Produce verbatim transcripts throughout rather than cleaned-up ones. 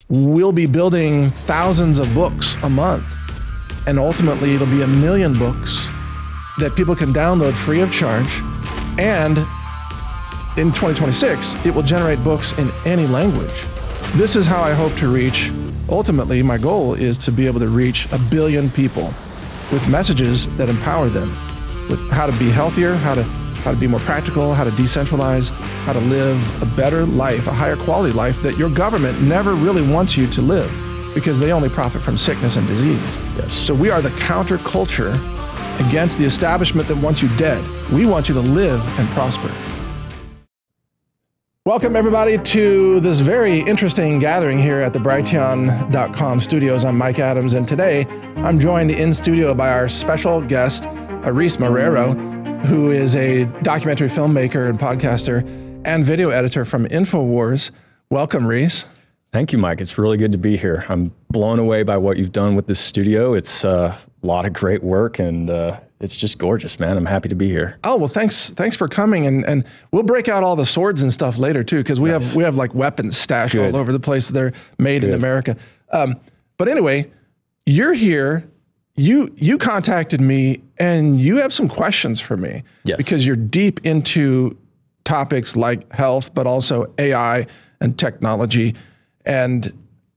we'll be building thousands of books a month. And ultimately, it'll be a million books that people can download free of charge. And in twenty twenty-six, it will generate books in any language. This is how I hope to reach. Ultimately, my goal is to be able to reach a billion people with messages that empower them with how to be healthier, how to how to be more practical, how to decentralize, how to live a better life, a higher quality life that your government never really wants you to live because they only profit from sickness and disease. Yes. So we are the counterculture against the establishment that wants you dead. We want you to live and prosper. Welcome everybody to this very interesting gathering here at the Brighteon dot com studios. I'm Mike Adams, and today I'm joined in studio by our special guest, Reese Marrero, who is a documentary filmmaker and podcaster and video editor from InfoWars. Welcome, Reese. Thank you, Mike. It's really good to be here. I'm blown away by what you've done with this studio. It's uh, a lot of great work, and uh, it's just gorgeous, man. I'm happy to be here. Oh, well, thanks Thanks for coming, and and we'll break out all the swords and stuff later, too, because we nice. have we have like weapons stashed Good. all over the place. They're made Good. in America. Um, but anyway, you're here. You you contacted me, and you have some questions for me. Yes. Because you're deep into topics like health, but also A I and technology. And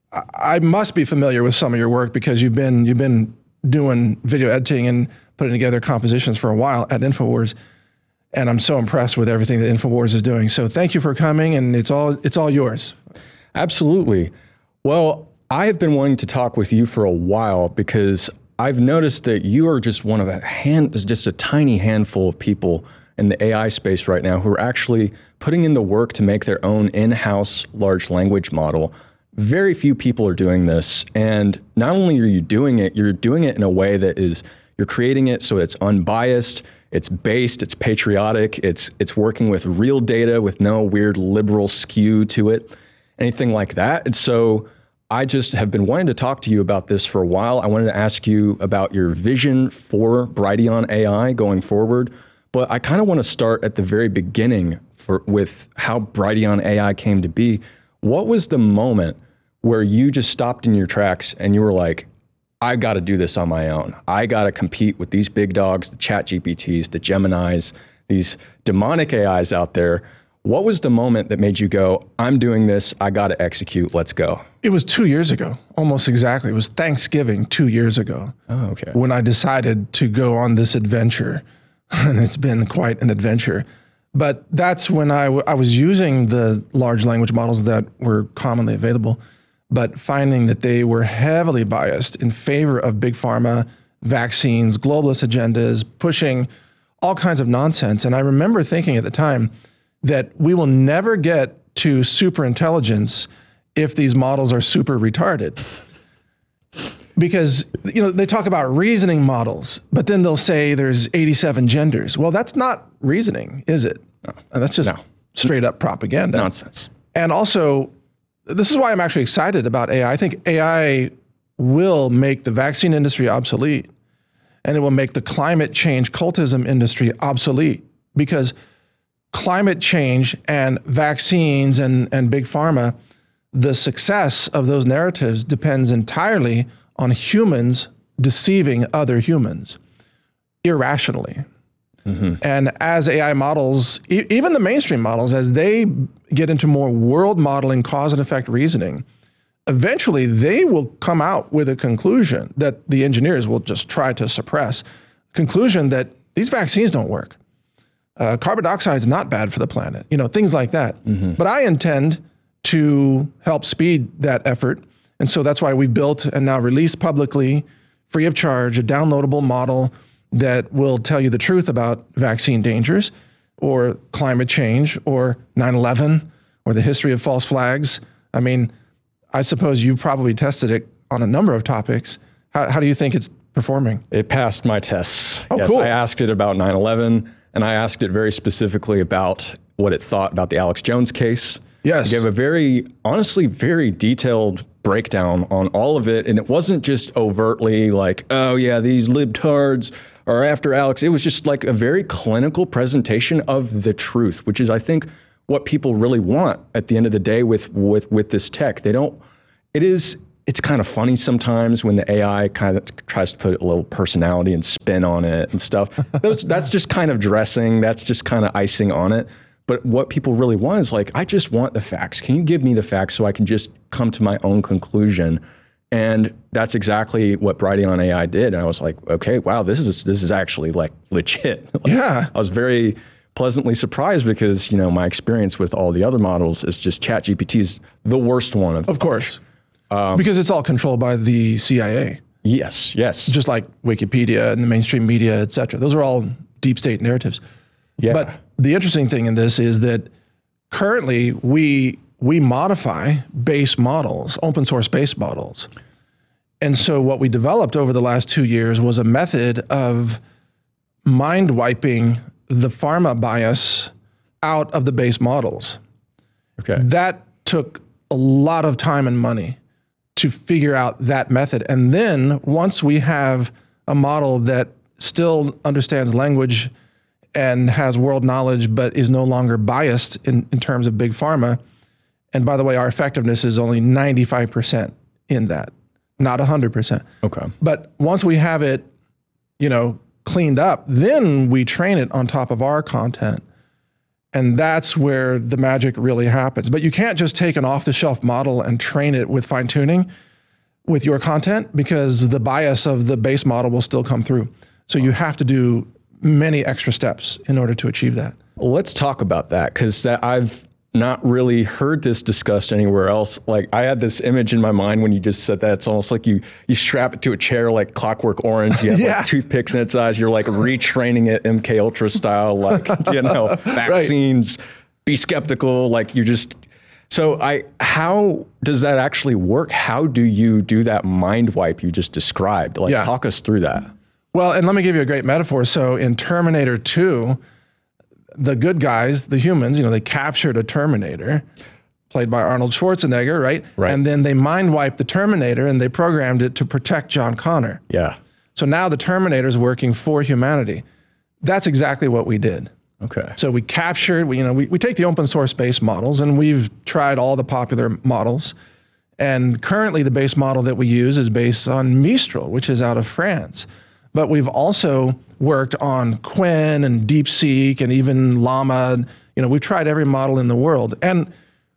I must be familiar with some of your work because you've been you've been doing video editing and putting together compositions for a while at InfoWars, and I'm so impressed with everything that InfoWars is doing. So thank you for coming, and it's all it's all yours. Absolutely. Well, I have been wanting to talk with you for a while because I've noticed that you are just one of a hand, just a tiny handful of people in the A I space right now who are actually putting in the work to make their own in-house large language model. Very few people are doing this. And not only are you doing it, you're doing it in a way that is, you're creating it so it's unbiased, it's based, it's patriotic, it's it's working with real data with no weird liberal skew to it, anything like that. And so I just have been wanting to talk to you about this for a while. I wanted to ask you about your vision for Brighteon A I going forward. But I kind of want to start at the very beginning for with how Brighteon A I came to be. What was the moment where you just stopped in your tracks and you were like, I got to do this on my own. I got to compete with these big dogs, the Chat G P Ts, the Geminis, these demonic A Is out there. What was the moment that made you go, I'm doing this, I got to execute, let's go? It was two years ago, almost exactly. It was Thanksgiving two years ago. Oh, okay. When I decided to go on this adventure. And it's been quite an adventure. But that's when I, w- I was using the large language models that were commonly available, but finding that they were heavily biased in favor of big pharma, vaccines, globalist agendas, pushing all kinds of nonsense. And I remember thinking at the time that we will never get to super intelligence if these models are super retarded. Because, you know, they talk about reasoning models, but then they'll say there's eighty-seven genders. Well, that's not reasoning, is it? No. That's just no. straight up propaganda. Nonsense. And also, this is why I'm actually excited about A I. I think A I will make the vaccine industry obsolete, and it will make the climate change cultism industry obsolete, because climate change and vaccines and, and big pharma, the success of those narratives depends entirely on humans deceiving other humans irrationally. Mm-hmm. And as A I models, e- even the mainstream models, as they get into more world modeling, cause and effect reasoning, eventually they will come out with a conclusion that the engineers will just try to suppress. Conclusion that these vaccines don't work. Uh, carbon dioxide is not bad for the planet, you know, things like that. Mm-hmm. But I intend to help speed that effort. And so that's why we built and now released publicly, free of charge, a downloadable model that will tell you the truth about vaccine dangers or climate change or nine eleven or the history of false flags. I mean, I suppose you've probably tested it on a number of topics. How, how do you think it's performing? It passed my tests. Oh, yes, cool. I asked it about nine eleven, and I asked it very specifically about what it thought about the Alex Jones case. Yes. It gave a very, honestly, very detailed breakdown on all of it. And it wasn't just overtly like, oh yeah, these libtards are after Alex. It was just like a very clinical presentation of the truth, which is, I think, what people really want at the end of the day with, with, with this tech. They don't, it is, it's kind of funny sometimes when the A I kind of tries to put a little personality and spin on it and stuff. Those, that's just kind of dressing. That's just kind of icing on it. But what people really want is like, I just want the facts. Can you give me the facts so I can just come to my own conclusion? And that's exactly what Brighteon A I did. And I was like, okay, wow, this is this is actually like legit. Like, Yeah. I was very pleasantly surprised because, you know, my experience with all the other models is just ChatGPT is the worst one of Of course. Um, because it's all controlled by the C I A, Yes, yes. just like Wikipedia and the mainstream media, et cetera. Those are all deep state narratives. Yeah. But the interesting thing in this is that currently we we modify base models, open source base models. And so what we developed over the last two years was a method of mind wiping the pharma bias out of the base models. Okay. That took a lot of time and money to figure out that method. And then once we have a model that still understands language and has world knowledge, but is no longer biased in, in terms of big pharma. And by the way, our effectiveness is only ninety-five percent in that, not one hundred percent. Okay. But once we have it, you know, cleaned up, then we train it on top of our content. And that's where the magic really happens. But you can't just take an off-the-shelf model and train it with fine-tuning with your content, because the bias of the base model will still come through. So you have to do many extra steps in order to achieve that. Well, let's talk about that, because I've not really heard this discussed anywhere else. Like, I had this image in my mind when you just said that. It's almost like you you strap it to a chair like Clockwork Orange. You have Yeah. like toothpicks in its eyes. You're like retraining it M K Ultra style, like, you know, vaccines, be skeptical. Like, you just, so I, how does that actually work? How do you do that mind wipe you just described? Like, Yeah. talk us through that. Well, and let me give you a great metaphor. So in Terminator two, the good guys, the humans, you know, they captured a Terminator, played by Arnold Schwarzenegger, right? Right. And then they mind wiped the Terminator and they programmed it to protect John Connor. Yeah. So now the Terminator's working for humanity. That's exactly what we did. Okay. So we captured, we, you know, we, we take the open source base models and we've tried all the popular models. And currently the base model that we use is based on Mistral, which is out of France. But we've also worked on Qwen and DeepSeek and even Llama. You know, we've tried every model in the world. And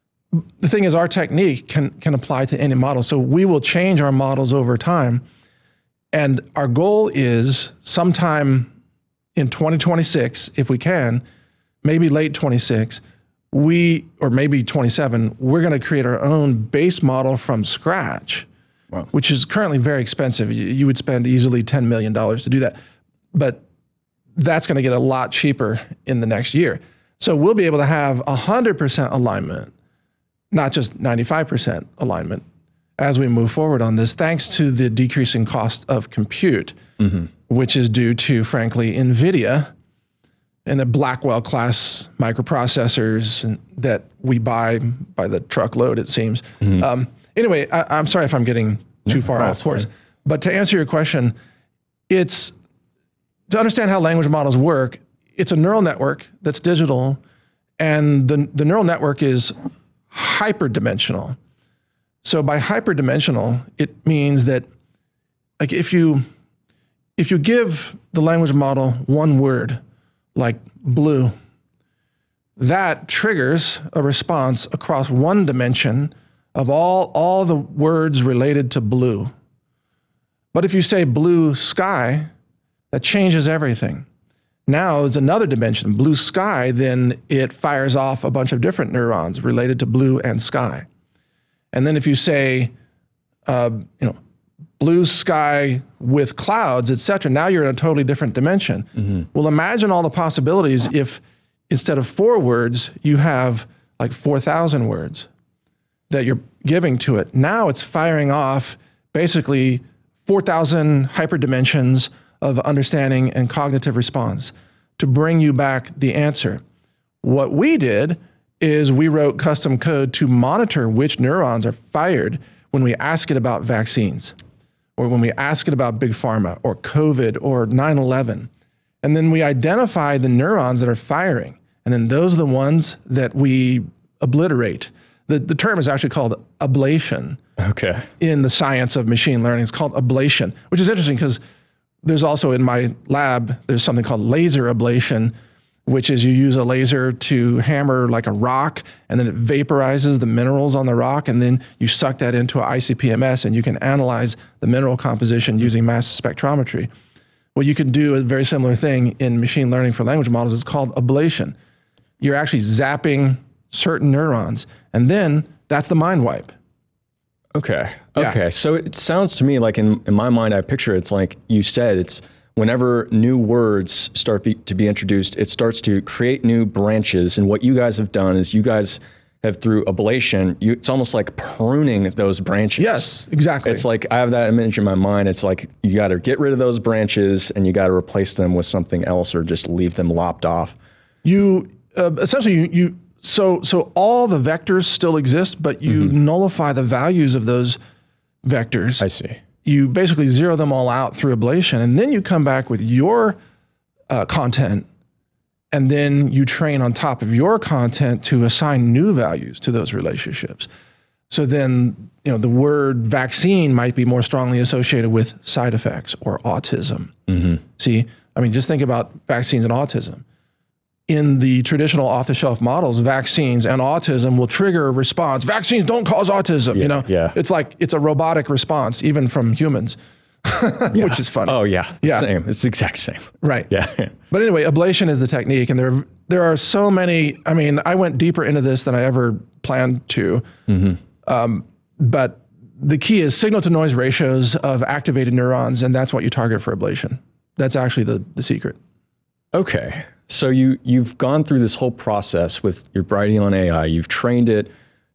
the thing is, our technique can, can apply to any model. So we will change our models over time. And our goal is sometime in twenty twenty-six, if we can, maybe late twenty-six, we, or maybe twenty-seven, we're going to create our own base model from scratch. Wow. Which is currently very expensive. You, you would spend easily ten million dollars to do that. But that's going to get a lot cheaper in the next year. So we'll be able to have one hundred percent alignment, not just ninety-five percent alignment, as we move forward on this, thanks to the decreasing cost of compute, mm-hmm. which is due to, frankly, NVIDIA and the Blackwell class microprocessors that we buy by the truckload, it seems. Mm-hmm. Um, Anyway, I, I'm sorry if I'm getting too far no, off course, but to answer your question, it's to understand how language models work. It's a neural network that's digital, and the, the neural network is hyperdimensional. So by hyperdimensional, it means that, like, if you if you give the language model one word, like blue, that triggers a response across one dimension of all, all the words related to blue. But if you say blue sky, that changes everything. Now there's another dimension, blue sky, then it fires off a bunch of different neurons related to blue and sky. And then if you say, uh, you know, blue sky with clouds, et cetera, now you're in a totally different dimension. Mm-hmm. Well, imagine all the possibilities if instead of four words, you have like four thousand words that you're giving to it. Now it's firing off basically four thousand hyperdimensions of understanding and cognitive response to bring you back the answer. What we did is we wrote custom code to monitor which neurons are fired when we ask it about vaccines, or when we ask it about big pharma, or COVID, or nine eleven. And then we identify the neurons that are firing. And then those are the ones that we obliterate. The, the term is actually called ablation Okay. in the science of machine learning. It's called ablation, which is interesting because there's also in my lab, there's something called laser ablation, which is you use a laser to hammer like a rock, and then it vaporizes the minerals on the rock, and then you suck that into an I C P M S, and you can analyze the mineral composition using mass spectrometry. Well, you can do a very similar thing in machine learning for language models. It's called ablation. You're actually zapping certain neurons, and then that's the mind wipe. Okay. Yeah. Okay. So it sounds to me like in, in my mind, I picture it's like you said, it's whenever new words start be, to be introduced, it starts to create new branches. And what you guys have done is you guys have, through ablation, you, it's almost like pruning those branches. Yes, exactly. It's like I have that image in my mind. It's like you got to get rid of those branches and you got to replace them with something else, or just leave them lopped off. You uh, essentially you, you so so all the vectors still exist, but you mm-hmm. nullify the values of those vectors. I see. You basically zero them all out through ablation, and then you come back with your uh, content, and then you train on top of your content to assign new values to those relationships. So then, you know, the word vaccine might be more strongly associated with side effects or autism. Mm-hmm. See, I mean, just think about vaccines and autism. In the traditional off-the-shelf models, vaccines and autism will trigger a response. Vaccines don't cause autism, yeah, you know? Yeah. It's like, it's a robotic response, even from humans, yeah. which is funny. Oh yeah, yeah. Same, it's the exact same. Right. Yeah. But anyway, ablation is the technique, and there, there are so many, I mean, I went deeper into this than I ever planned to, mm-hmm. um, but the key is signal-to-noise ratios of activated neurons, and that's what you target for ablation. That's actually the, the secret. Okay. So you, you've gone through this whole process with your Brighteon A I. You've trained it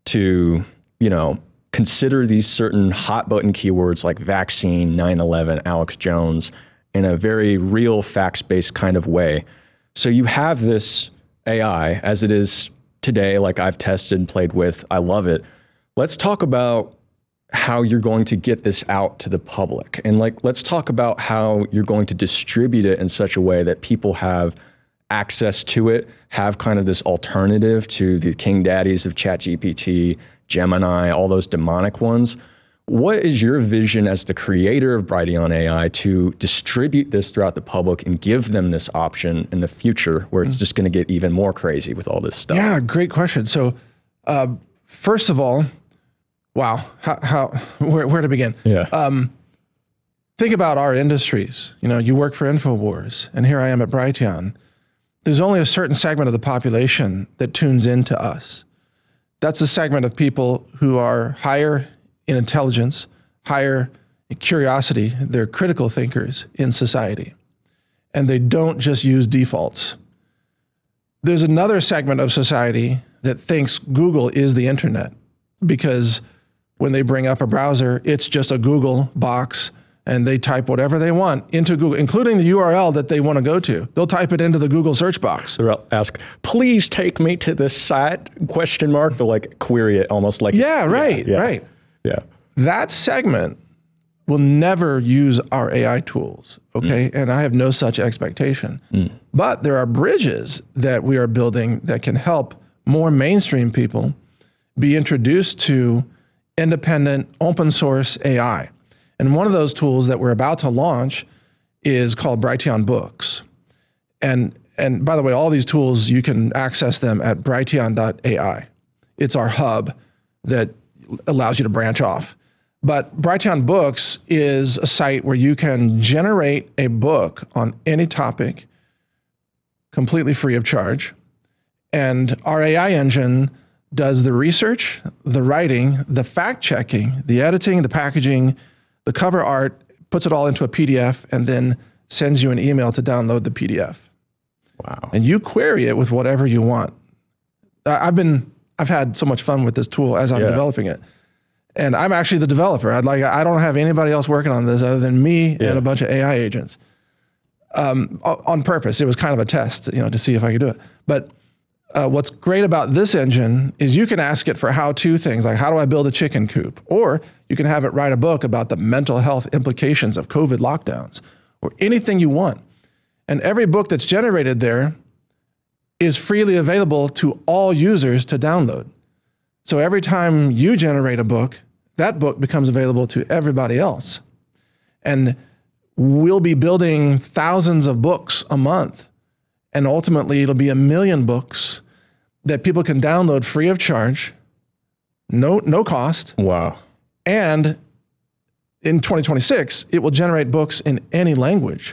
to, you know, consider these certain hot button keywords like vaccine, nine eleven, Alex Jones, in a very real facts-based kind of way. So you have this A I as it is today, like I've tested and played with. I love it. Let's talk about how you're going to get this out to the public. And like, let's talk about how you're going to distribute it in such a way that people have access to it, have kind of this alternative to the king daddies of ChatGPT, Gemini, all those demonic ones. What is your vision as the creator of Brighteon A I to distribute this throughout the public and give them this option in the future where it's just going to get even more crazy with all this stuff? Yeah, great question. So uh, first of all, wow, how, how where, where to begin? Yeah. Um, think about our industries. You know, you work for InfoWars, and here I am at Brighteon. There's only a certain segment of the population that tunes into us. That's a segment of people who are higher in intelligence, higher in curiosity. They're critical thinkers in society, and they don't just use defaults. There's another segment of society that thinks Google is the internet, because when they bring up a browser, it's just a Google box, and they type whatever they want into Google, including the U R L that they want to go to. They'll type it into the Google search box. They'll ask, please take me to this site, question mark. They'll like query it almost like. Yeah, right, yeah, right. Yeah. That segment will never use our A I tools, okay? Mm. And I have no such expectation. Mm. But there are bridges that we are building that can help more mainstream people be introduced to independent, open source A I. And one of those tools that we're about to launch is called Brighteon Books. And, and by the way, all these tools, you can access them at brighteon dot A I. It's our hub that allows you to branch off. But Brighteon Books is a site where you can generate a book on any topic completely free of charge. And our A I engine does the research, the writing, the fact-checking, the editing, the packaging, the cover art, puts it all into a P D F, and then sends you an email to download the P D F. Wow. And you query it with whatever you want. I've been, I've had so much fun with this tool as I'm yeah. developing it. And I'm actually the developer. I'd like, I don't have anybody else working on this other than me yeah. and a bunch of A I agents. Um, on purpose. It was kind of a test, you know, to see if I could do it. But Uh, what's great about this engine is you can ask it for how-to things like, how do I build a chicken coop? Or you can have it write a book about the mental health implications of COVID lockdowns, or anything you want. And every book that's generated there is freely available to all users to download. So every time you generate a book, that book becomes available to everybody else. And we'll be building thousands of books a month. And ultimately, it'll be a million books that people can download free of charge, no, no cost. Wow. And in twenty twenty-six, it will generate books in any language.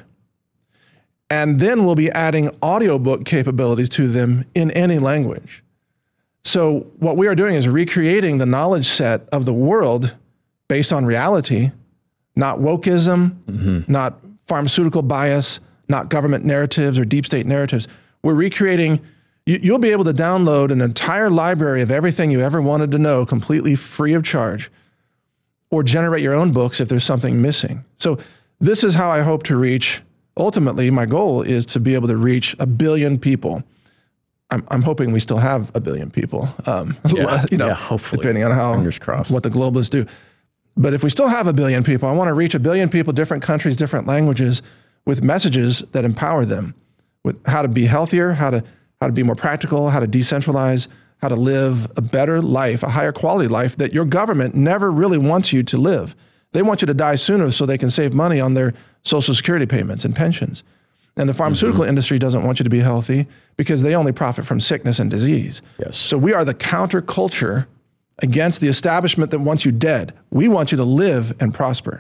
And then we'll be adding audiobook capabilities to them in any language. So what we are doing is recreating the knowledge set of the world based on reality, not wokeism, mm-hmm. not pharmaceutical bias, not government narratives or deep state narratives. We're recreating, you, you'll be able to download an entire library of everything you ever wanted to know completely free of charge, or generate your own books if there's something missing. So this is how I hope to reach, ultimately my goal is to be able to reach a billion people. I'm, I'm hoping we still have a billion people, um, yeah, you know, yeah, hopefully. depending on how, Fingers crossed. what the globalists do. But if we still have a billion people, I want to reach a billion people, different countries, different languages, with messages that empower them with how to be healthier, how to, how to be more practical, how to decentralize, how to live a better life, a higher quality life that your government never really wants you to live. They want you to die sooner so they can save money on their Social Security payments and pensions. And the pharmaceutical mm-hmm. industry doesn't want you to be healthy because they only profit from sickness and disease. Yes. So we are the counterculture against the establishment that wants you dead. We want you to live and prosper.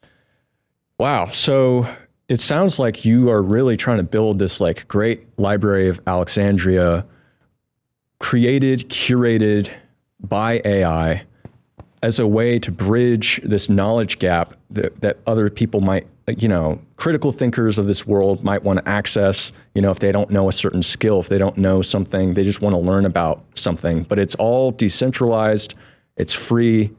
Wow. So it sounds like you are really trying to build this like great Library of Alexandria, created, curated by A I as a way to bridge this knowledge gap that, that other people might, you know, critical thinkers of this world might want to access, you know, if they don't know a certain skill, if they don't know something, they just want to learn about something, but it's all decentralized, it's free.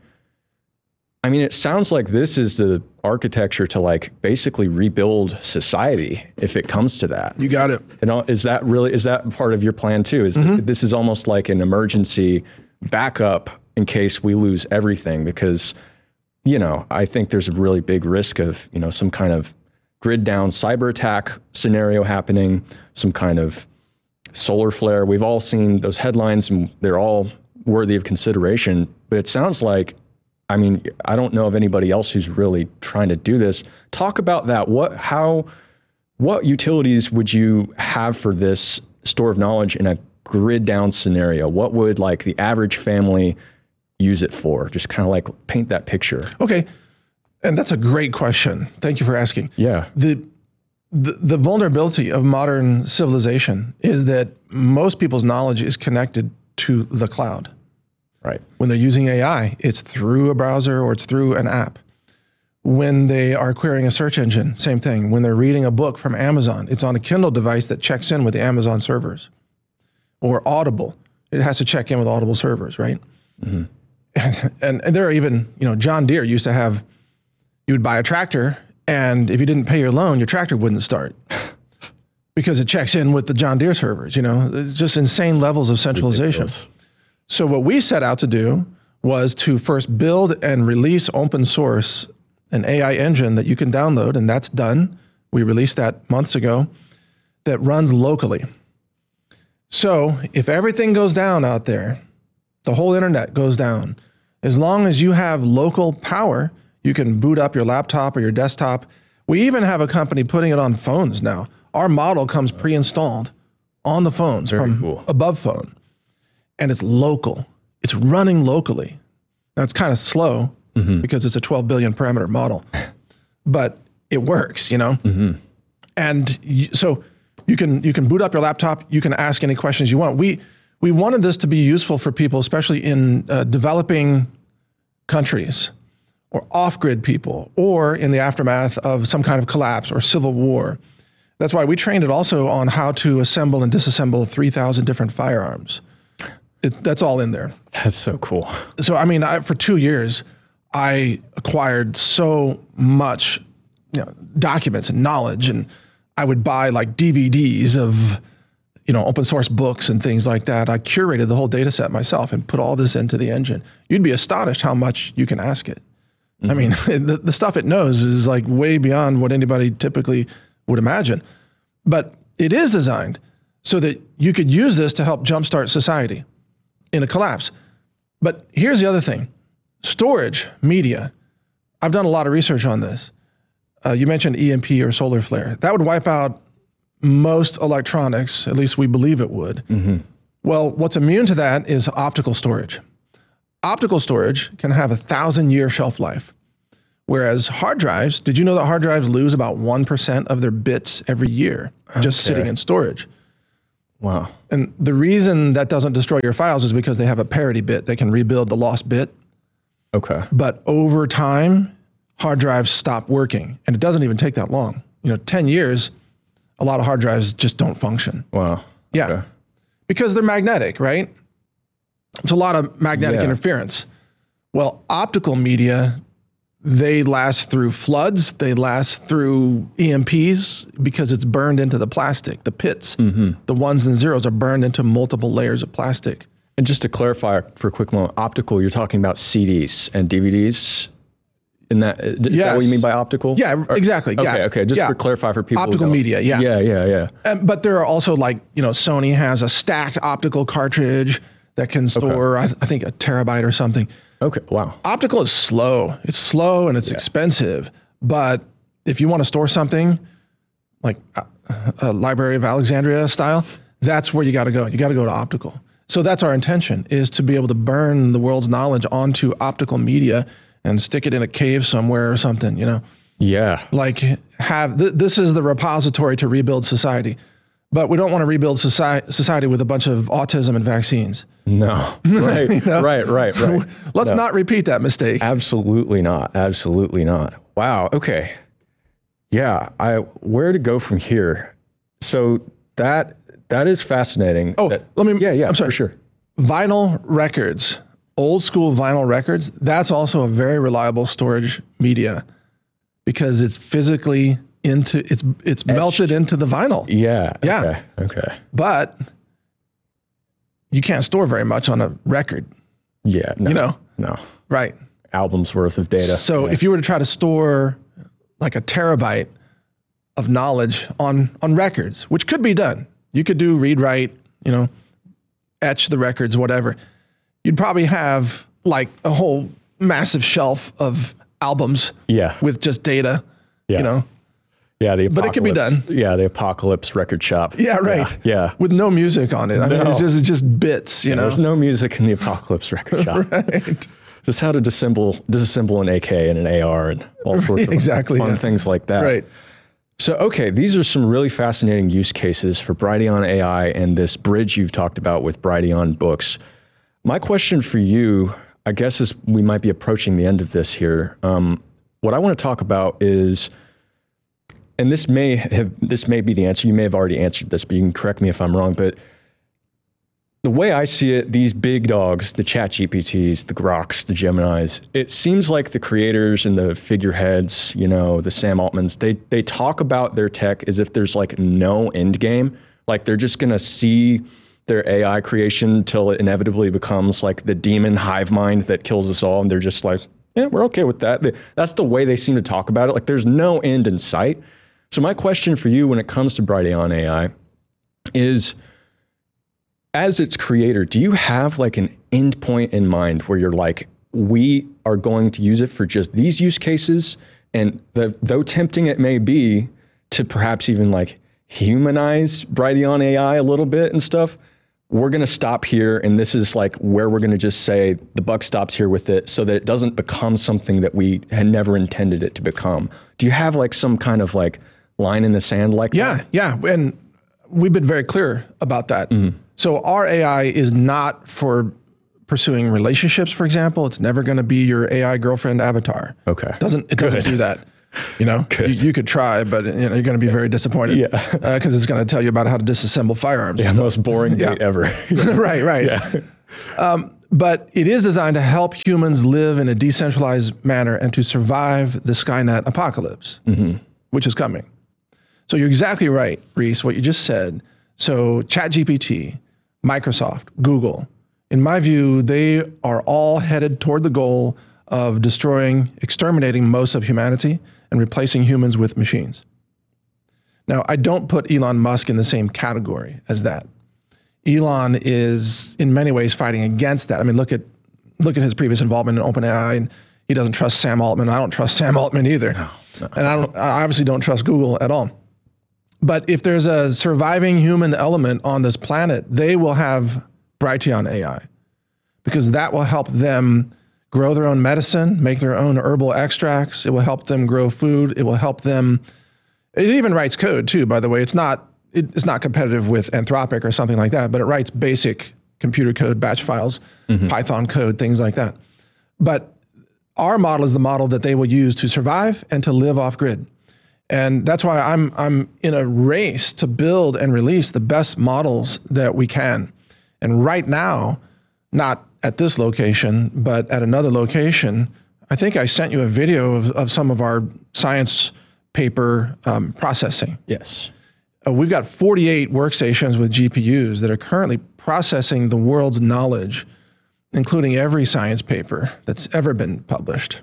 I mean, it sounds like this is the architecture to like basically rebuild society if it comes to that. You got it. And is that really, is that part of your plan too? Is mm-hmm. this is almost like an emergency backup in case we lose everything? Because, you know, I think there's a really big risk of, you know, some kind of grid down cyber attack scenario happening, some kind of solar flare. We've all seen those headlines and they're all worthy of consideration, but it sounds like, I mean, I don't know of anybody else who's really trying to do this. Talk about that. What, how, what utilities would you have for this store of knowledge in a grid down scenario? What would like the average family use it for? Just kind of like paint that picture. Okay. And that's a great question. Thank you for asking. Yeah. The, the, the vulnerability of modern civilization is that most people's knowledge is connected to the cloud. Right. When they're using A I, it's through a browser or it's through an app. When they are querying a search engine, same thing. When they're reading a book from Amazon, it's on a Kindle device that checks in with the Amazon servers. Or Audible, it has to check in with Audible servers, right? Mm-hmm. And, and, and there are even, you know, John Deere used to have, you would buy a tractor, and if you didn't pay your loan, your tractor wouldn't start. Because it checks in with the John Deere servers, you know, it's just insane levels of centralization. Ridiculous. So what we set out to do was to first build and release open source an A I engine that you can download, and that's done. We released that months ago, that runs locally. So if everything goes down out there, the whole internet goes down, as long as you have local power, you can boot up your laptop or your desktop. We even have a company putting it on phones now. Our model comes pre-installed on the phones Very from cool. above phone. And it's local. It's running locally. Now it's kind of slow mm-hmm. because it's a twelve billion parameter model, but it works, you know? Mm-hmm. And you, so you can you can boot up your laptop. You can ask any questions you want. We we wanted this to be useful for people, especially in uh, developing countries or off-grid people, or in the aftermath of some kind of collapse or civil war. That's why we trained it also on how to assemble and disassemble three thousand different firearms. It, that's all in there. That's so cool. So, I mean, I, for two years, I acquired so much, you know, documents and knowledge, and I would buy like D V Ds of, you know, open source books and things like that. I curated the whole data set myself and put all this into the engine. You'd be astonished how much you can ask it. Mm-hmm. I mean, the, the stuff it knows is like way beyond what anybody typically would imagine. But it is designed so that you could use this to help jumpstart society in a collapse. But here's the other thing. Storage, media. I've done a lot of research on this. Uh, you mentioned E M P or solar flare. That would wipe out most electronics, at least we believe it would. Mm-hmm. Well, what's immune to that is optical storage. Optical storage can have a thousand year shelf life. Whereas hard drives, did you know that hard drives lose about one percent of their bits every year just Okay. sitting in storage? Wow. And the reason that doesn't destroy your files is because they have a parity bit. They can rebuild the lost bit. Okay. But over time, hard drives stop working. And it doesn't even take that long. You know, ten years, a lot of hard drives just don't function. Wow. Yeah. Okay. Because they're magnetic, right? It's a lot of magnetic Yeah. interference. Well, optical media, they last through floods, they last through E M Ps because it's burned into the plastic, the pits. Mm-hmm. The ones and zeros are burned into multiple layers of plastic. And just to clarify for a quick moment, optical, you're talking about C Ds and D V Ds? In that, is that Yes. what you mean by optical? Yeah, exactly. Okay, yeah. okay. Just yeah. for clarify for people. who Optical don't- media, yeah. Yeah, yeah, yeah. Um, but there are also like, you know, Sony has a stacked optical cartridge that can store, I, I think, a terabyte or something. Okay, wow. Optical is slow. It's slow and it's expensive. But if you want to store something like a, a Library of Alexandria style, that's where you got to go. You got to go to optical. So that's our intention, is to be able to burn the world's knowledge onto optical media and stick it in a cave somewhere or something, you know? Yeah. Like have, th- this is the repository to rebuild society. But we don't want to rebuild society, society with a bunch of autism and vaccines. No. Right, You know? right, right, right. Let's No. not repeat that mistake. Absolutely not. Absolutely not. Wow. Okay. Yeah. I where to go from here? So that that is fascinating. Oh, That- let me, yeah, yeah, I'm sorry. for sure. Vinyl records, old school vinyl records, that's also a very reliable storage media because it's physically into, it's it's melted into the vinyl. Yeah. Yeah. Okay. Okay. But you can't store very much on a record, Yeah. No, you know? No. Right. Albums worth of data. So yeah. if you were to try to store like a terabyte of knowledge on on records, which could be done, you could do read write, you know, etch the records, whatever. You'd probably have like a whole massive shelf of albums yeah. with just data, Yeah. you know. Yeah. The but it can be Apocalypse- done. Yeah. The Apocalypse record shop. Yeah, right. Yeah. yeah. With no music on it. I mean, No. it's just it's just bits, you know. There's no music in the Apocalypse record shop. Right. Just how to disassemble disassemble an A K and an A R and all sorts of Exactly, fun yeah. things like that. Right. So, okay, these are some really fascinating use cases for Brighteon A I and this bridge you've talked about with Brighteon Books. My question for you, I guess, is we might be approaching the end of this here. Um, what I want to talk about is, and this may have this may be the answer. You may have already answered this, but you can correct me if I'm wrong. But the way I see it, these big dogs, the ChatGPTs, the Groks, the Geminis, it seems like the creators and the figureheads, you know, the Sam Altmans, they they talk about their tech as if there's like no end game. Like they're just gonna see their A I creation till it inevitably becomes like the demon hive mind that kills us all, and they're just like, yeah, we're okay with that. They- That's the way they seem to talk about it. Like there's no end in sight. So my question for you when it comes to Brighteon A I is, as its creator, do you have like an end point in mind where you're like, we are going to use it for just these use cases, and the, though tempting it may be to perhaps even like humanize Brighteon A I a little bit and stuff, we're going to stop here, and this is like where we're going to just say the buck stops here with it so that it doesn't become something that we had never intended it to become. Do you have like some kind of like line in the sand like Yeah, that? yeah. And we've been very clear about that. Mm-hmm. So our A I is not for pursuing relationships, for example. It's never going to be your A I girlfriend avatar. Okay. Doesn't it doesn't Good. do that. You know, you, you could try, but you know, you're going to be very disappointed. Yeah. Because it's going to tell you about how to disassemble firearms. The most boring date Yeah. ever. right, right. Yeah. Um, but it is designed to help humans live in a decentralized manner and to survive the Skynet apocalypse, Mm-hmm. which is coming. So you're exactly right, Reese, what you just said. So ChatGPT, Microsoft, Google, in my view, they are all headed toward the goal of destroying, exterminating most of humanity and replacing humans with machines. Now, I don't put Elon Musk in the same category as that. Elon is in many ways fighting against that. I mean, look at look at his previous involvement in OpenAI, and he doesn't trust Sam Altman. I don't trust Sam Altman either. No, no. And I don't, I obviously don't trust Google at all. But if there's a surviving human element on this planet, they will have Brighteon A I, because that will help them grow their own medicine, make their own herbal extracts. It will help them grow food. It will help them. It even writes code too, by the way. It's not, it's not competitive with Anthropic or something like that, but it writes basic computer code, batch files, mm-hmm. Python code, things like that. But our model is the model that they will use to survive and to live off grid. And that's why I'm, I'm in a race to build and release the best models that we can. And right now, not at this location, but at another location, I think I sent you a video of, of some of our science paper um, processing. Yes. Uh, we've got forty-eight workstations with G P Us that are currently processing the world's knowledge, including every science paper that's ever been published.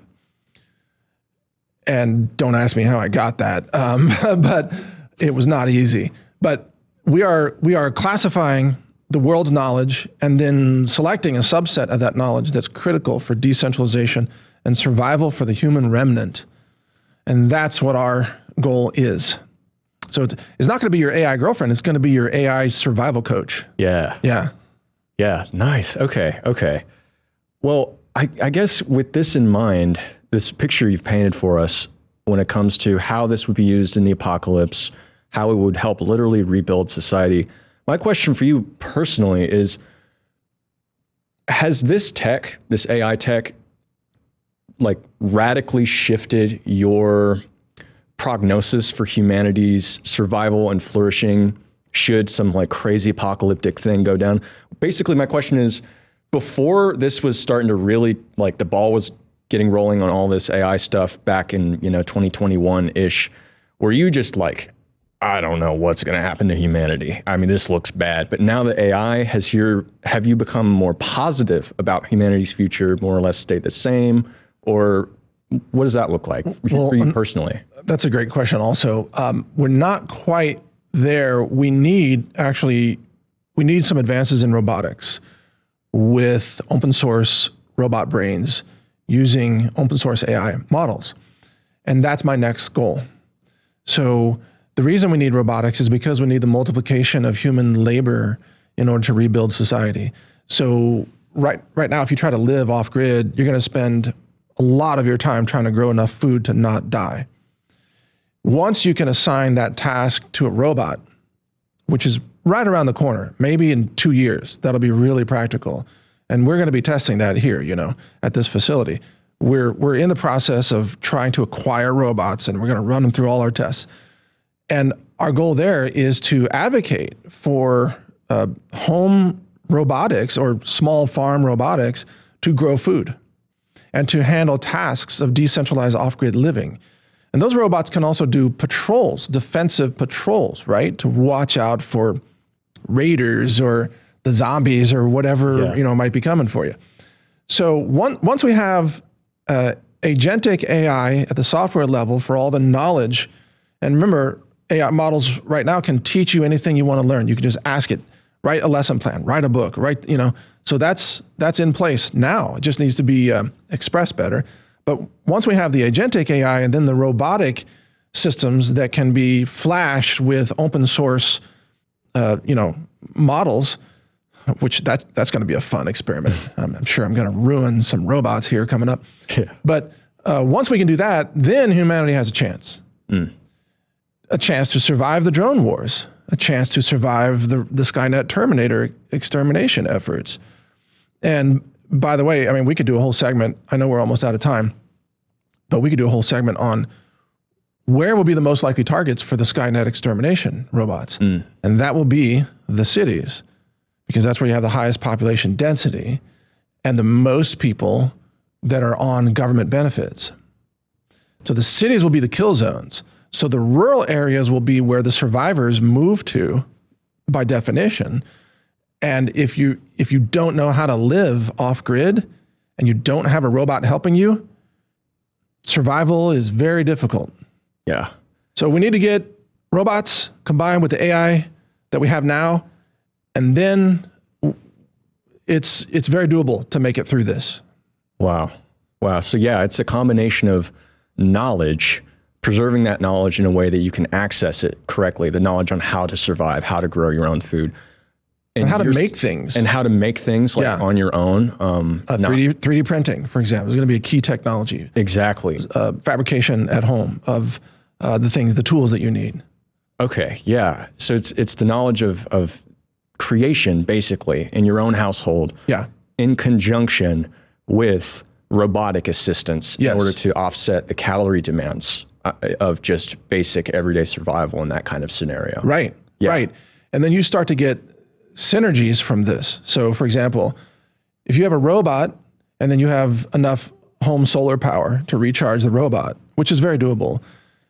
And don't ask me how I got that, um, but it was not easy. But we are we are classifying the world's knowledge and then selecting a subset of that knowledge that's critical for decentralization and survival for the human remnant. And that's what our goal is. So it's not going to be your A I girlfriend. It's going to be your A I survival coach. Yeah. Yeah. Yeah. Nice. Okay. Okay. Well, I, I guess with this in mind, this picture you've painted for us when it comes to how this would be used in the apocalypse, how it would help literally rebuild society. My question for you personally is, has this tech, this A I tech, like radically shifted your prognosis for humanity's survival and flourishing should some like crazy apocalyptic thing go down? Basically, my question is, before this was starting to really, like the ball was getting rolling on all this A I stuff back in, you know, twenty twenty-one-ish, were you just like, I don't know what's going to happen to humanity. I mean, this looks bad. But now that A I has here, have you become more positive about humanity's future, more or less stayed the same? Or what does that look like well, for you personally? That's a great question also. Um, we're not quite there. We need actually, we need some advances in robotics with open source robot brains using open source A I models. And that's my next goal. So the reason we need robotics is because we need the multiplication of human labor in order to rebuild society. So right, right now, if you try to live off grid, you're going to spend a lot of your time trying to grow enough food to not die. Once you can assign that task to a robot, which is right around the corner, maybe in two years, that'll be really practical. And we're going to be testing that here, you know, at this facility. We're, we're in the process of trying to acquire robots, and we're going to run them through all our tests. And our goal there is to advocate for uh, home robotics or small farm robotics to grow food and to handle tasks of decentralized off-grid living. And those robots can also do patrols, defensive patrols, right? To watch out for raiders or the zombies or whatever, yeah. you know, might be coming for you. So one, once we have uh, agentic A I at the software level for all the knowledge, and remember, A I models right now can teach you anything you want to learn. You can just ask it, write a lesson plan, write a book, write, you know, so that's that's in place now. It just needs to be um, expressed better. But once we have the agentic A I and then the robotic systems that can be flashed with open source, uh, you know, models, which that that's going to be a fun experiment. I'm, I'm sure I'm going to ruin some robots here coming up. Yeah. But uh, once we can do that, then humanity has a chance. Mm. A chance to survive the drone wars, a chance to survive the, the Skynet Terminator extermination efforts. And by the way, I mean, we could do a whole segment. I know we're almost out of time, but we could do a whole segment on where will be the most likely targets for the Skynet extermination robots. Mm. And that will be the cities, because that's where you have the highest population density and the most people that are on government benefits. So the cities will be the kill zones. So the rural areas will be where the survivors move to by definition. And if you if you don't know how to live off grid and you don't have a robot helping you, survival is very difficult. Yeah. So we need to get robots combined with the A I that we have now, and then it's it's very doable to make it through this. Wow. Wow. So yeah, it's a combination of knowledge, preserving that knowledge in a way that you can access it correctly, the knowledge on how to survive, how to grow your own food. And, and how to you're- make things. And how to make things like Yeah. on your own. Um, Uh, not- three D three D printing, for example, is going to be a key technology. exactly. Uh, fabrication at home of uh, the things, the tools that you need. Okay. Yeah. So it's, it's the knowledge of, of creation basically in your own household Yeah. in conjunction with robotic assistance Yes. in order to offset the calorie demands uh, of just basic everyday survival in that kind of scenario. Right. Yeah. Right. And then you start to get synergies from this. So, for example, if you have a robot and then you have enough home solar power to recharge the robot, which is very doable,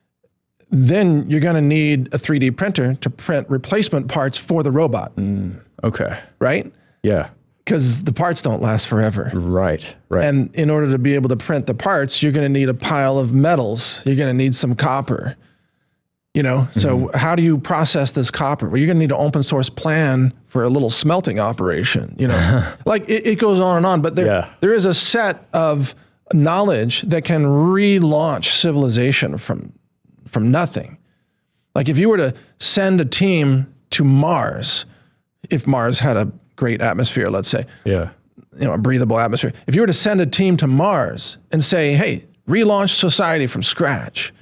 then you're going to need a three D printer to print replacement parts for the robot, Okay. right? Yeah. Because the parts don't last forever. Right. Right. And in order to be able to print the parts, you're going to need a pile of metals. You're going to need some copper. You know, so how do you process this copper? Well, you're going to need an open source plan for a little smelting operation. You know, like it, it goes on and on. But there, Yeah. there is a set of knowledge that can relaunch civilization from from nothing. Like if you were to send a team to Mars, if Mars had a great atmosphere, let's say, yeah. you know, a breathable atmosphere. If you were to send a team to Mars and say, hey, relaunch society from scratch,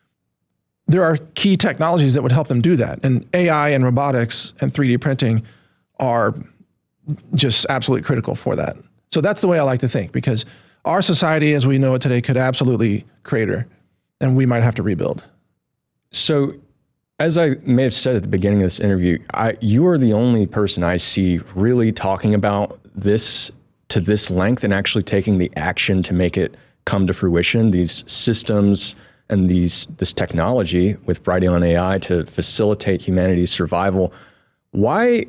there are key technologies that would help them do that. And A I and robotics and three D printing are just absolutely critical for that. So that's the way I like to think, because our society as we know it today could absolutely crater and we might have to rebuild. So, as I may have said at the beginning of this interview, I, you are the only person I see really talking about this to this length and actually taking the action to make it come to fruition. These systems and these this technology with Brighteon A I to facilitate humanity's survival. Why,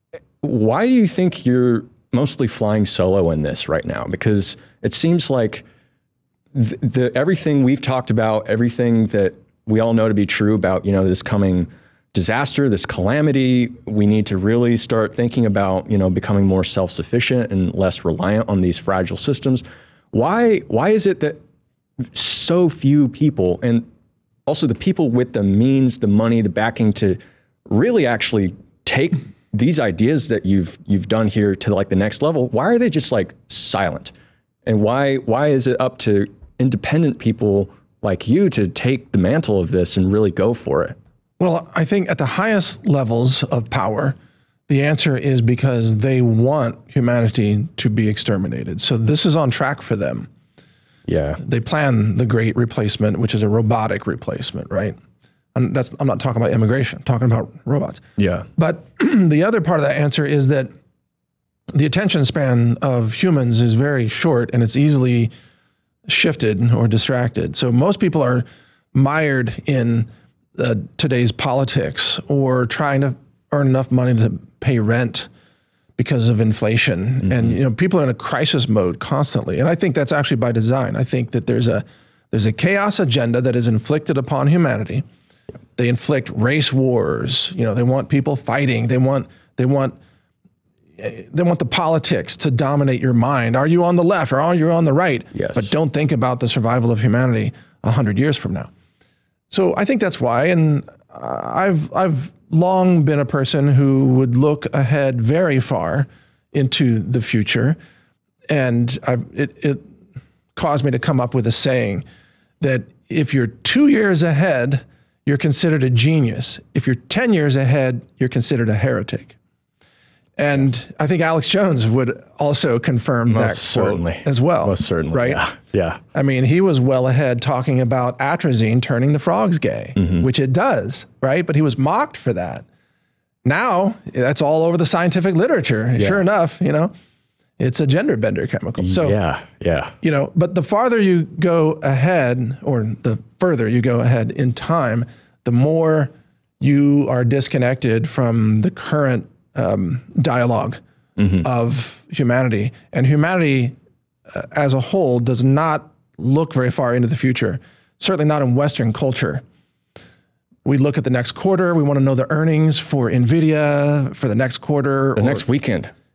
why do you think you're mostly flying solo in this right now? Because it seems like the, the everything we've talked about, everything that we all know to be true about, you know, this coming disaster, this calamity, we need to really start thinking about, you know, becoming more self-sufficient and less reliant on these fragile systems. Why, why is it that so few people, and also the people with the means, the money, the backing to really actually take these ideas that you've you've done here to like the next level, why are they just like silent? And why why is it up to independent people like you to take the mantle of this and really go for it? Well, I think at the highest levels of power, the answer is because they want humanity to be exterminated. So this is on track for them. Yeah. They plan the great replacement, which is a robotic replacement, right? And that's, I'm not talking about immigration, I'm talking about robots. Yeah. But the other part of that answer is that the attention span of humans is very short and it's easily shifted or distracted. So most people are mired in uh, today's politics or trying to earn enough money to pay rent because of inflation. Mm-hmm. And you know, people are in a crisis mode constantly. And I think that's actually by design. I think that there's a there's a chaos agenda that is inflicted upon humanity. They inflict race wars. You know, they want people fighting. They want they want they want the politics to dominate your mind. Are you on the left or are you on the right? Yes. But don't think about the survival of humanity a hundred years from now. So I think that's why. And uh, I've I've long been a person who would look ahead very far into the future, and I've, it it caused me to come up with a saying that if you're two years ahead, you're considered a genius. If you're ten years ahead, you're considered a heretic. And I think Alex Jones would also confirm that quote certainly. as well. Most certainly. Right? Yeah. Yeah. I mean, he was well ahead talking about atrazine turning the frogs gay, mm-hmm. which it does, right? But he was mocked for that. Now, that's all over the scientific literature. Yeah. Sure enough, you know, it's a gender bender chemical. So, yeah, yeah. You know, but the farther you go ahead, or the further you go ahead in time, the more you are disconnected from the current um, dialogue mm-hmm. of humanity. And humanity uh, as a whole does not look very far into the future, certainly not in Western culture. We look at the next quarter. We want to know the earnings for NVIDIA for the next quarter. The or, next weekend.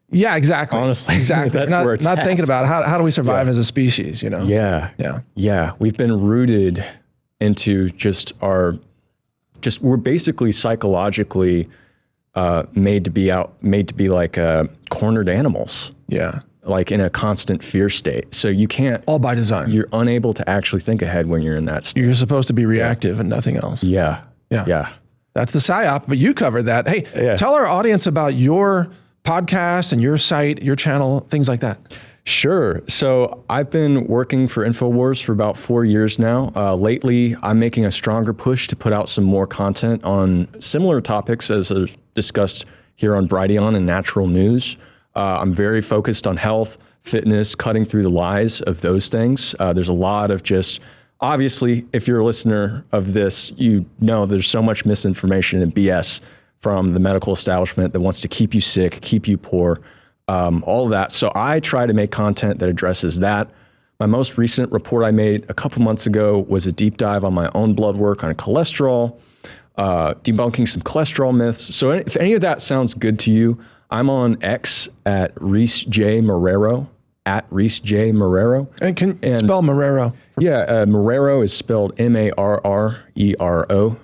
Yeah, exactly. Honestly, exactly. that's not where it's not at. thinking about how, how do we survive Yeah. as a species, you know? Yeah. Yeah. Yeah. We've been rooted into just our, just, we're basically psychologically uh, made to be out, made to be like uh, cornered animals, Yeah. like in a constant fear state. So you can't, All by design. you're unable to actually think ahead when you're in that state. You're supposed to be reactive and nothing else. Yeah. Yeah. Yeah. That's the psyop, but you covered that. Hey, Yeah. tell our audience about your podcast and your site, your channel, things like that. Sure. So I've been working for InfoWars for about four years now. Uh, lately, I'm making a stronger push to put out some more content on similar topics as uh, discussed here on Brighteon and Natural News. Uh, I'm very focused on health, fitness, cutting through the lies of those things. Uh, there's a lot of just, obviously, if you're a listener of this, you know there's so much misinformation and B S from the medical establishment that wants to keep you sick, keep you poor, um, all of that. So I try to make content that addresses that. My most recent report I made a couple months ago was a deep dive on my own blood work on cholesterol, uh, debunking some cholesterol myths. So if any of that sounds good to you, I'm on X at Reese J. Marrero, at Reese J. Marrero. And can you spell Marrero? Yeah, uh, Marrero is spelled M A R R E R O.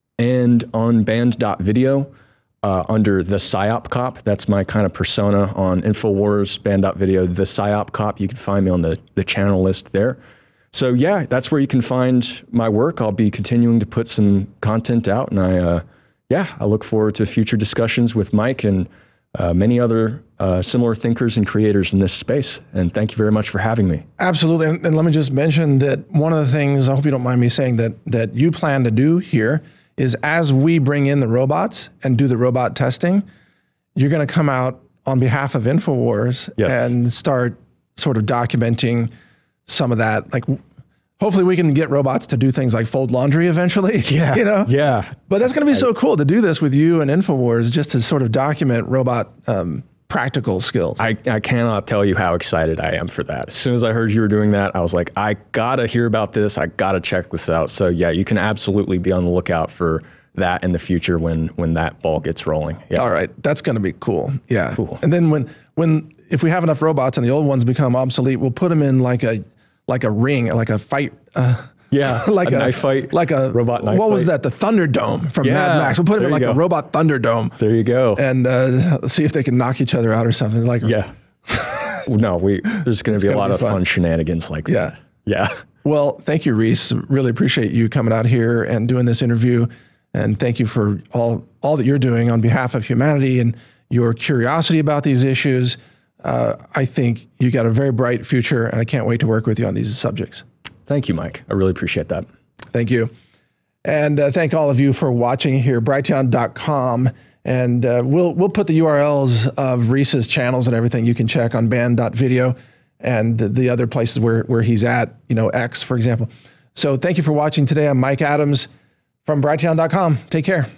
And on band dot video, uh, under the PsyOp Cop, that's my kind of persona on InfoWars, band dot video, the PsyOp Cop. You can find me on the, the channel list there. So yeah, that's where you can find my work. I'll be continuing to put some content out, and I, uh, yeah, I look forward to future discussions with Mike and uh, many other uh, similar thinkers and creators in this space. And thank you very much for having me. Absolutely. And, and let me just mention that one of the things, I hope you don't mind me saying, that that you plan to do here is as we bring in the robots and do the robot testing, you're going to come out on behalf of InfoWars Yes. and start sort of documenting some of that. Like, hopefully we can get robots to do things like fold laundry eventually. Yeah. You know? Yeah. But that's going to be so cool to do this with you and InfoWars, just to sort of document robot um, practical skills. I, I cannot tell you how excited I am for that. As soon as I heard you were doing that, I was like, I gotta hear about this. I gotta check this out. So yeah, you can absolutely be on the lookout for that in the future when when that ball gets rolling. Yeah. All right, that's going to be cool. Yeah. Cool. And then when when if we have enough robots and the old ones become obsolete, we'll put them in like a like a ring, like a fight. Uh, Yeah, like a a, knife fight, like a robot knife What was fight. that? The Thunderdome from Yeah, Mad Max. We'll put them there in like you a go. robot Thunderdome, There you go. and uh, see if they can knock each other out or something. Like, yeah. No, we there's going to be a gonna lot be of fun. fun shenanigans like Yeah. that. Yeah. Well, thank you, Reese. Really appreciate you coming out here and doing this interview, and thank you for all all that you're doing on behalf of humanity and your curiosity about these issues. Uh, I think you got a very bright future, and I can't wait to work with you on these subjects. Thank you, Mike. I really appreciate that. Thank you. And uh, thank all of you for watching here, brighteon dot com. And uh, we'll we'll put the U R Ls of Reese's channels and everything you can check on band dot video and the other places where, where he's at, you know, X, for example. So thank you for watching today. I'm Mike Adams from brighteon dot com. Take care.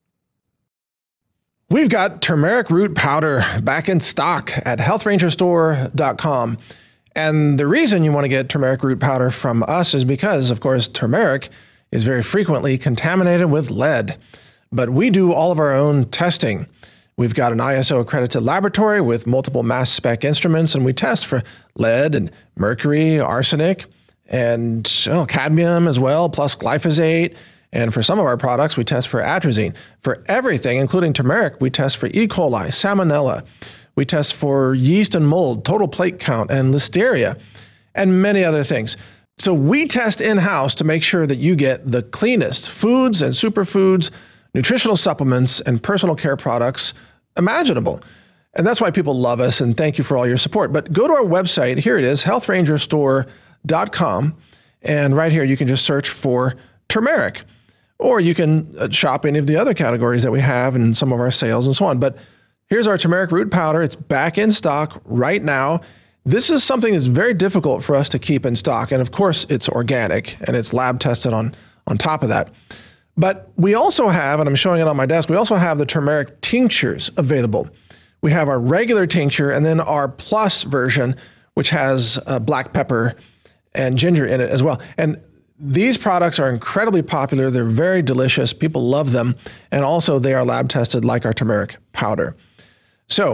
We've got turmeric root powder back in stock at health ranger store dot com. And the reason you want to get turmeric root powder from us is because, of course, turmeric is very frequently contaminated with lead. But we do all of our own testing. We've got an I S O accredited laboratory with multiple mass spec instruments, and we test for lead and mercury, arsenic, and oh, cadmium as well, plus glyphosate. And for some of our products, we test for atrazine. For everything, including turmeric, we test for E. coli, salmonella. We test for yeast and mold, total plate count, and listeria, and many other things. So we test in-house to make sure that you get the cleanest foods and superfoods, nutritional supplements, and personal care products imaginable. And that's why people love us, and thank you for all your support. But go to our website. Here it is, health ranger store dot com. And right here, you can just search for turmeric. Or you can shop any of the other categories that we have and some of our sales and so on. But here's our turmeric root powder. It's back in stock right now. This is something that's very difficult for us to keep in stock. And of course, it's organic and it's lab tested on, on top of that. But we also have, and I'm showing it on my desk, we also have the turmeric tinctures available. We have our regular tincture and then our plus version, which has uh, black pepper and ginger in it as well. And these products are incredibly popular. They're very delicious. People love them. And also they are lab tested like our turmeric powder. So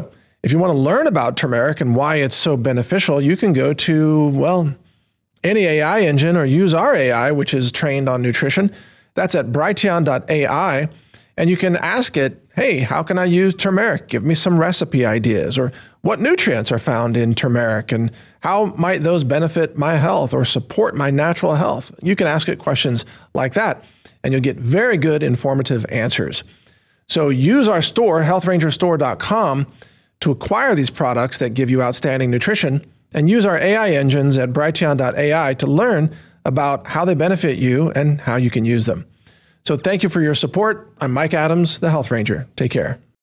If you want to learn about turmeric and why it's so beneficial, you can go to, well, any A I engine or use our A I, which is trained on nutrition. That's at brighteon dot A I. And you can ask it, hey, how can I use turmeric? Give me some recipe ideas. Or what nutrients are found in turmeric and how might those benefit my health or support my natural health? You can ask it questions like that, and you'll get very good informative answers. So use our store, health ranger store dot com, to acquire these products that give you outstanding nutrition, and use our A I engines at brighteon dot A I to learn about how they benefit you and how you can use them. So thank you for your support. I'm Mike Adams, the Health Ranger. Take care.